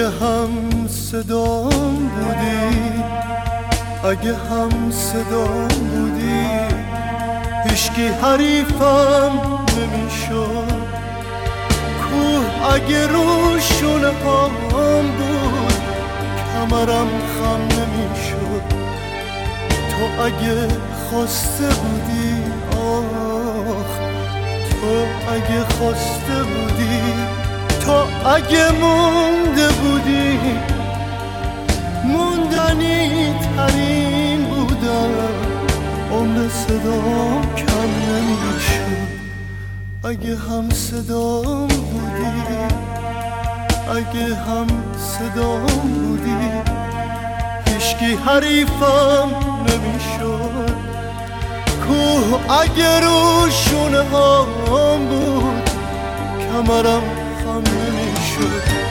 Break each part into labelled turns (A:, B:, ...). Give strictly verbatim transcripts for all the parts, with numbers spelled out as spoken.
A: هم صدام بودی، اگه هم صدام بودی هیچکی حریفم نمیشد. کوه اگه رو شونه هام بود کمرم خم نمیشد. تو اگه خواسته بودی، آخ تو اگه خواسته بودی، تو اگه مونده بودی موندنی ترین بودم. عمر صدام کم نمیشد اگه هم صدام بودی، اگه هم صدام بودی هیچکی حریفم نمیشد. کوه اگه رو شونه هام بود کمرم خم نمیشد.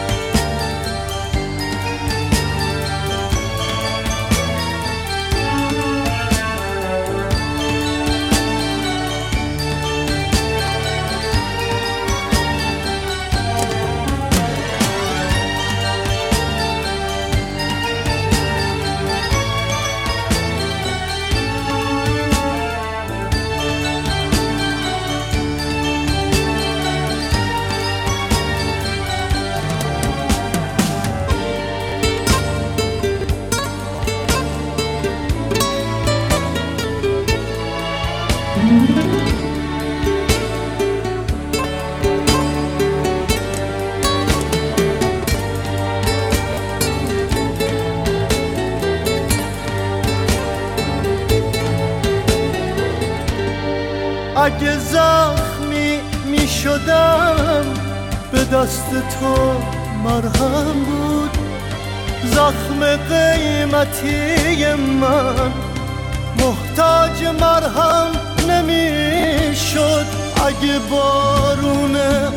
A: اگه زخمی می شدم به دست تو مرهم بود. زخم قیمتی من محتاج مرهم نمی شد. اگه بارون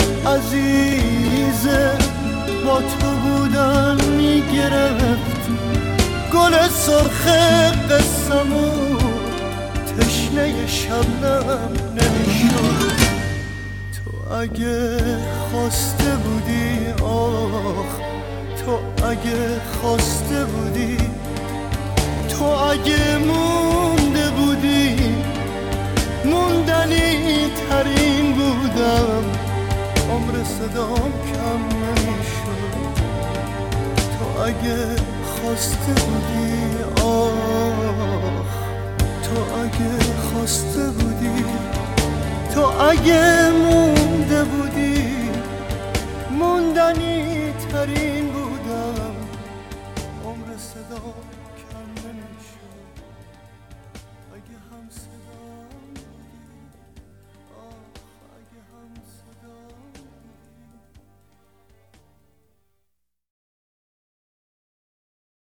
A: عزیزه با تو بودن می گرفت گل سرخ قسمون تشنه شبنم نمیشد. تو اگه خواسته بودی، آخ تو اگه خواسته بودی، تو اگه مونده بودی موندنی ترین بودم. عمر صدام کم نمیشد تو اگه خواسته بودی، آخ تو اگه خواسته بودی، تو اگه مونده بودی موندنی ترین بودم. عمر صدا